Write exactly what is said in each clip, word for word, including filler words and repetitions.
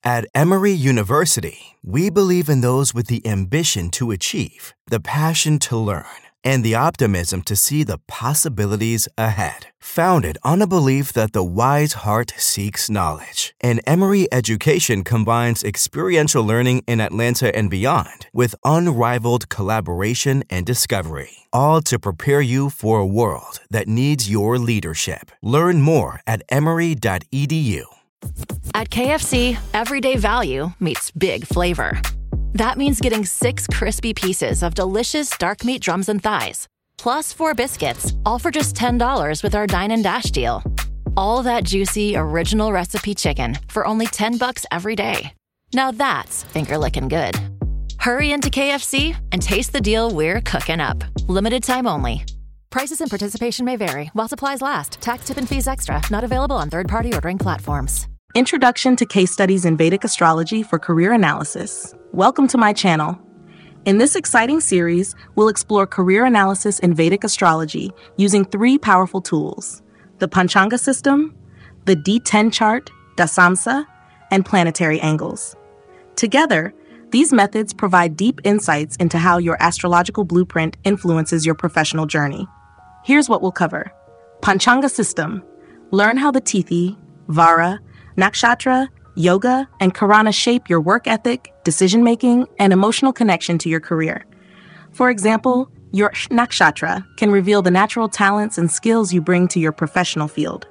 At Emory University, we believe in those with the ambition to achieve, the passion to learn, and the optimism to see the possibilities ahead. Founded on a belief that the wise heart seeks knowledge, and Emory Education combines experiential learning in Atlanta and beyond with unrivaled collaboration and discovery, all to prepare you for a world that needs your leadership. Learn more at emory dot e d u. At K F C, everyday value meets big flavor. That means getting six crispy pieces of delicious dark meat drums and thighs, plus four biscuits, all for just ten dollars with our Dine and Dash deal. All that juicy, original recipe chicken for only ten bucks every day. Now that's finger-licking good. Hurry into K F C and taste the deal we're cooking up. Limited time only. Prices and participation may vary while supplies last. Tax, tip, and fees extra. Not available on third-party ordering platforms. Introduction to Case Studies in Vedic Astrology for Career Analysis. Welcome to my channel. In this exciting series, we'll explore career analysis in Vedic astrology using three powerful tools: the Panchanga system, the D ten chart, Dasamsa, and planetary angles. Together, these methods provide deep insights into how your astrological blueprint influences your professional journey. Here's what we'll cover. Panchanga system. Learn how the Tithi, Vara, Nakshatra, Yoga, and Karana shape your work ethic, decision-making, and emotional connection to your career. For example, your Nakshatra can reveal the natural talents and skills you bring to your professional field.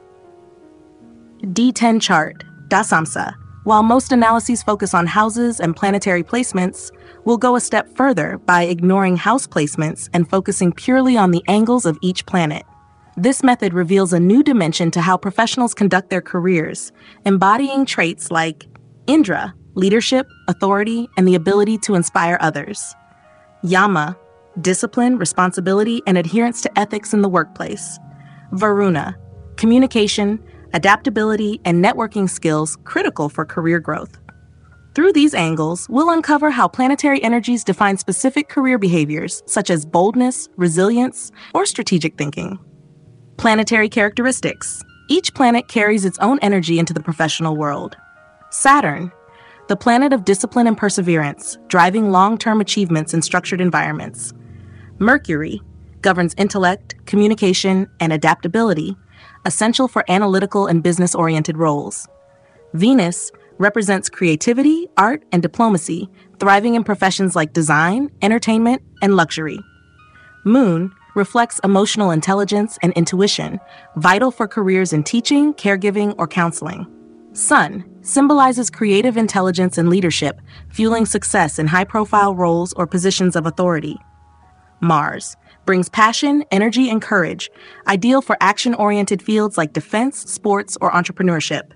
D ten chart, Dasamsa. While most analyses focus on houses and planetary placements, we'll go a step further by ignoring house placements and focusing purely on the angles of each planet. This method reveals a new dimension to how professionals conduct their careers, embodying traits like Indra, leadership, authority, and the ability to inspire others. Yama, discipline, responsibility, and adherence to ethics in the workplace. Varuna, communication, adaptability, and networking skills critical for career growth. Through these angles, we'll uncover how planetary energies define specific career behaviors such as boldness, resilience, or strategic thinking. Planetary characteristics. Each planet carries its own energy into the professional world. Saturn, the planet of discipline and perseverance, driving long-term achievements in structured environments. Mercury governs intellect, communication, and adaptability, essential for analytical and business-oriented roles. Venus represents creativity, art, and diplomacy, thriving in professions like design, entertainment, and luxury. Moon reflects emotional intelligence and intuition, vital for careers in teaching, caregiving, or counseling. Sun symbolizes creative intelligence and leadership, fueling success in high-profile roles or positions of authority. Mars brings passion, energy, and courage, ideal for action-oriented fields like defense, sports, or entrepreneurship.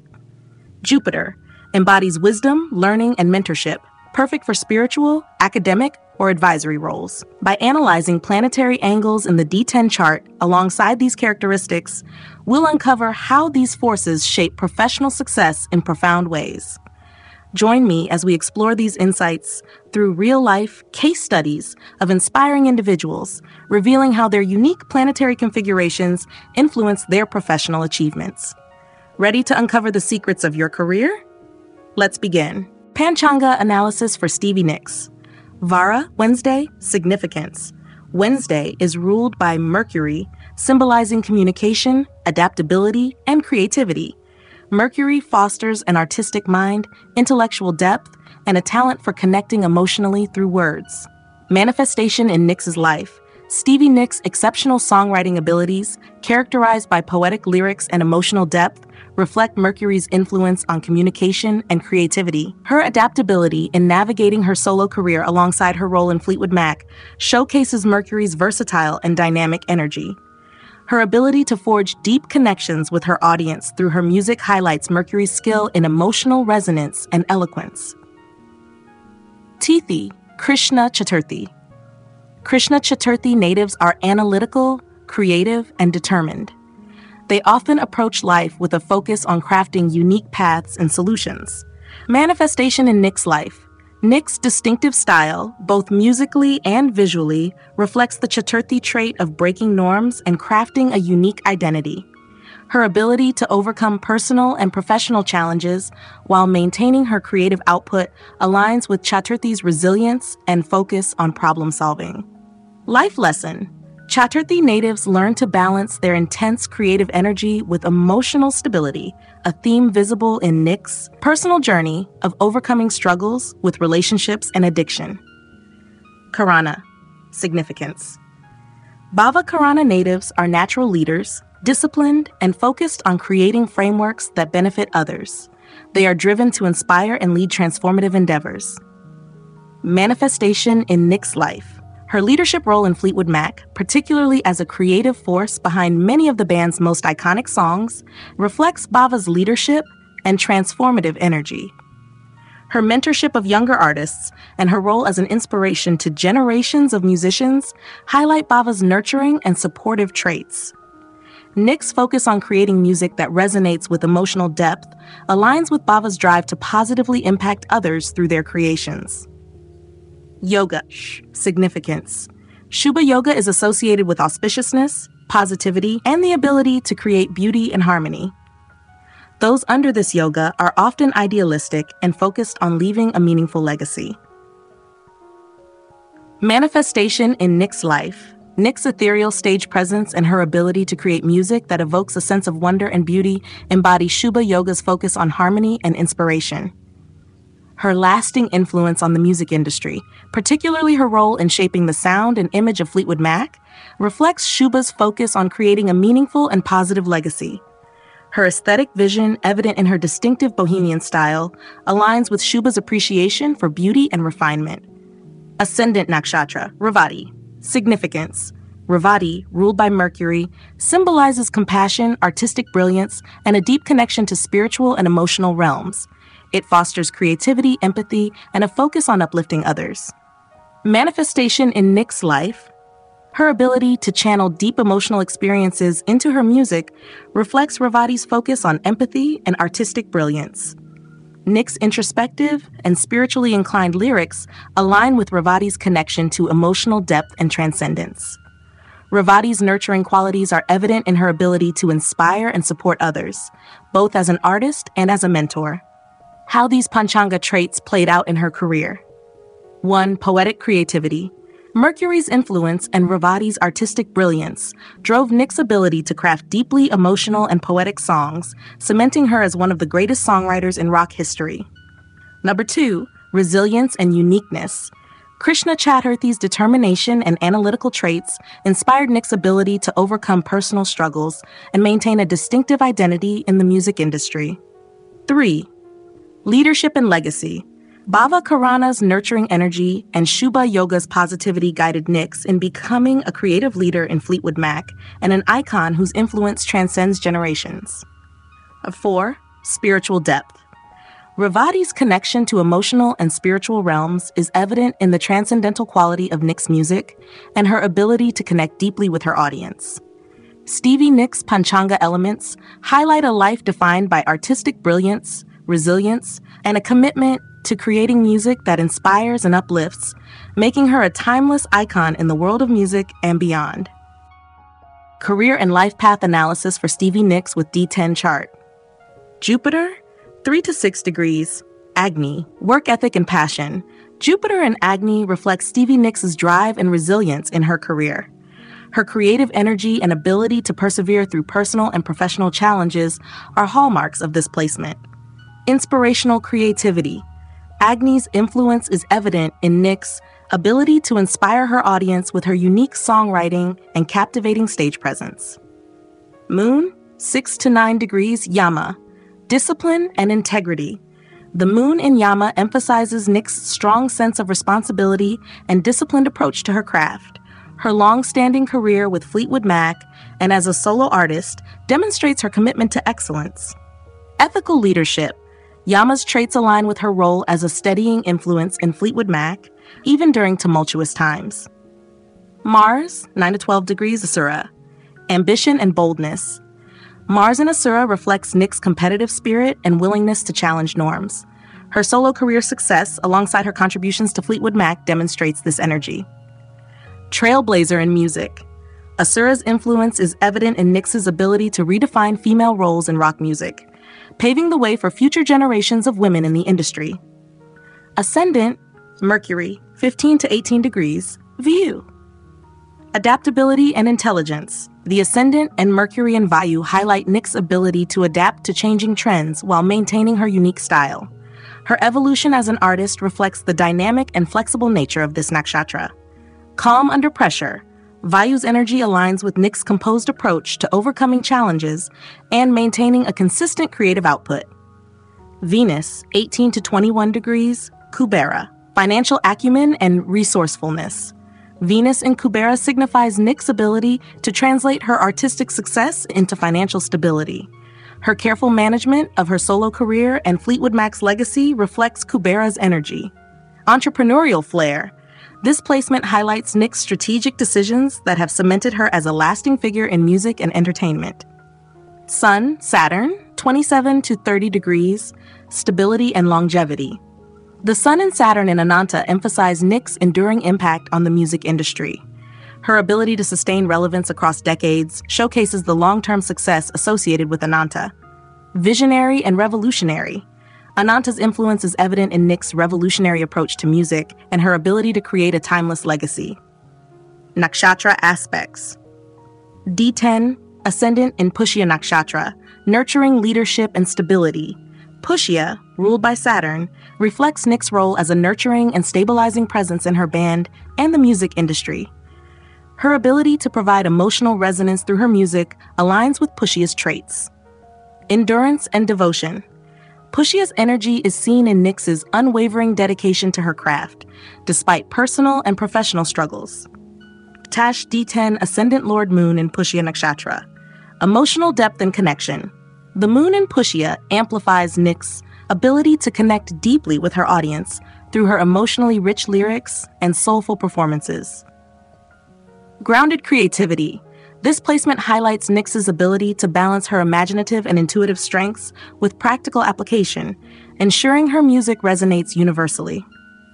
Jupiter embodies wisdom, learning, and mentorship, perfect for spiritual, academic, or advisory roles. By analyzing planetary angles in the D ten chart alongside these characteristics, we'll uncover how these forces shape professional success in profound ways. Join me as we explore these insights through real-life case studies of inspiring individuals, revealing how their unique planetary configurations influence their professional achievements. Ready to uncover the secrets of your career? Let's begin. Panchanga analysis for Stevie Nicks. Vara, Wednesday, significance. Wednesday is ruled by Mercury, symbolizing communication, adaptability, and creativity. Mercury fosters an artistic mind, intellectual depth, and a talent for connecting emotionally through words. Manifestation in Nicks' life. Stevie Nicks' exceptional songwriting abilities, characterized by poetic lyrics and emotional depth, reflect Mercury's influence on communication and creativity. Her adaptability in navigating her solo career alongside her role in Fleetwood Mac showcases Mercury's versatile and dynamic energy. Her ability to forge deep connections with her audience through her music highlights Mercury's skill in emotional resonance and eloquence. Tithi, Krishna Chaturthi. Krishna Chaturthi natives are analytical, creative, and determined. They often approach life with a focus on crafting unique paths and solutions. Manifestation in Nicks' life. Nicks' distinctive style, both musically and visually, reflects the Chaturthi trait of breaking norms and crafting a unique identity. Her ability to overcome personal and professional challenges while maintaining her creative output aligns with Chaturthi's resilience and focus on problem solving. Life lesson: Chaturthi natives learn to balance their intense creative energy with emotional stability, a theme visible in Nick's personal journey of overcoming struggles with relationships and addiction. Karana. Significance: Bava Karana natives are natural leaders, disciplined, and focused on creating frameworks that benefit others. They are driven to inspire and lead transformative endeavors. Manifestation in Nick's life: Her leadership role in Fleetwood Mac, particularly as a creative force behind many of the band's most iconic songs, reflects Bava's leadership and transformative energy. Her mentorship of younger artists and her role as an inspiration to generations of musicians highlight Bava's nurturing and supportive traits. Nick's focus on creating music that resonates with emotional depth aligns with Bava's drive to positively impact others through their creations. Yoga. Significance: Shubha Yoga is associated with auspiciousness, positivity, and the ability to create beauty and harmony. Those under this yoga are often idealistic and focused on leaving a meaningful legacy. Manifestation in Nick's life: Nick's ethereal stage presence and her ability to create music that evokes a sense of wonder and beauty embody Shubha Yoga's focus on harmony and inspiration. Her lasting influence on the music industry, particularly her role in shaping the sound and image of Fleetwood Mac, reflects Shubha's focus on creating a meaningful and positive legacy. Her aesthetic vision, evident in her distinctive bohemian style, aligns with Shubha's appreciation for beauty and refinement. Ascendant Nakshatra, Revati. Significance: Revati, ruled by Mercury, symbolizes compassion, artistic brilliance, and a deep connection to spiritual and emotional realms. It fosters creativity, empathy, and a focus on uplifting others. Manifestation in Nick's life: Her ability to channel deep emotional experiences into her music reflects Revati's focus on empathy and artistic brilliance. Nick's introspective and spiritually inclined lyrics align with Revati's connection to emotional depth and transcendence. Revati's nurturing qualities are evident in her ability to inspire and support others, both as an artist and as a mentor. How these Panchanga traits played out in her career. one. Poetic creativity. Mercury's influence and Revati's artistic brilliance drove Nick's ability to craft deeply emotional and poetic songs, cementing her as one of the greatest songwriters in rock history. Number two, resilience and uniqueness. Krishna Chaturthi's determination and analytical traits inspired Nick's ability to overcome personal struggles and maintain a distinctive identity in the music industry. Three, leadership and legacy. Bava Karana's nurturing energy and Shubha Yoga's positivity guided Nick's in becoming a creative leader in Fleetwood Mac and an icon whose influence transcends generations. Four, spiritual depth. Revati's connection to emotional and spiritual realms is evident in the transcendental quality of Nick's music and her ability to connect deeply with her audience. Stevie Nicks' Panchanga elements highlight a life defined by artistic brilliance, resilience, and a commitment to creating music that inspires and uplifts, making her a timeless icon in the world of music and beyond. Career and life path analysis for Stevie Nicks with D ten chart. Jupiter, three to six degrees. Agni, work ethic and passion. Jupiter in Agni reflects Stevie Nicks' drive and resilience in her career. Her creative energy and ability to persevere through personal and professional challenges are hallmarks of this placement. Inspirational creativity. Agni's influence is evident in Nick's ability to inspire her audience with her unique songwriting and captivating stage presence. Moon, six to nine degrees. Yama, discipline and integrity. The moon in Yama emphasizes Nick's strong sense of responsibility and disciplined approach to her craft. Her long-standing career with Fleetwood Mac and as a solo artist demonstrates her commitment to excellence. Ethical leadership. Yama's traits align with her role as a steadying influence in Fleetwood Mac, even during tumultuous times. Mars, nine to twelve degrees. Asura, ambition and boldness. Mars in Asura reflects Nick's competitive spirit and willingness to challenge norms. Her solo career success, alongside her contributions to Fleetwood Mac, demonstrates this energy. Trailblazer in music. Asura's influence is evident in Nyx's ability to redefine female roles in rock music, paving the way for future generations of women in the industry. Ascendant, Mercury, fifteen to eighteen degrees, Vayu. Adaptability and intelligence. The Ascendant and Mercury in Vayu highlight Nyx's ability to adapt to changing trends while maintaining her unique style. Her evolution as an artist reflects the dynamic and flexible nature of this nakshatra. Calm under pressure, Vayu's energy aligns with Nyx's composed approach to overcoming challenges and maintaining a consistent creative output. Venus, eighteen to twenty-one degrees, Kubera. Financial acumen and resourcefulness. Venus in Kubera signifies Nyx's ability to translate her artistic success into financial stability. Her careful management of her solo career and Fleetwood Mac's legacy reflects Kubera's energy. Entrepreneurial flair. This placement highlights Nyx's strategic decisions that have cemented her as a lasting figure in music and entertainment. Sun, Saturn, twenty-seven to thirty degrees, stability and longevity. The Sun and Saturn in Ananta emphasize Nyx's enduring impact on the music industry. Her ability to sustain relevance across decades showcases the long-term success associated with Ananta. Visionary and revolutionary. Ananta's influence is evident in Nyx's revolutionary approach to music and her ability to create a timeless legacy. Nakshatra aspects. D ten, Ascendant in Pushya Nakshatra, nurturing leadership and stability. Pushya, ruled by Saturn, reflects Nyx's role as a nurturing and stabilizing presence in her band and the music industry. Her ability to provide emotional resonance through her music aligns with Pushya's traits. Endurance and devotion. Pushya's energy is seen in Nyx's unwavering dedication to her craft, despite personal and professional struggles. Tash D ten, Ascendant Lord Moon in Pushya Nakshatra. Emotional depth and connection. The moon in Pushya amplifies Nyx's ability to connect deeply with her audience through her emotionally rich lyrics and soulful performances. Grounded creativity. This placement highlights Nyx's ability to balance her imaginative and intuitive strengths with practical application, ensuring her music resonates universally.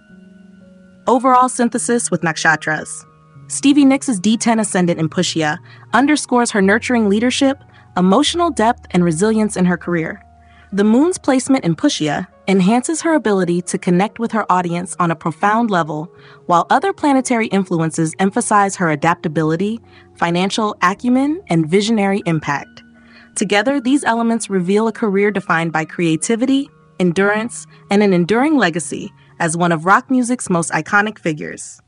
Overall synthesis with nakshatras. Stevie Nicks' D ten Ascendant in Pushya underscores her nurturing leadership, emotional depth, and resilience in her career. The moon's placement in Pushya enhances her ability to connect with her audience on a profound level, while other planetary influences emphasize her adaptability, financial acumen, and visionary impact. Together, these elements reveal a career defined by creativity, endurance, and an enduring legacy as one of rock music's most iconic figures.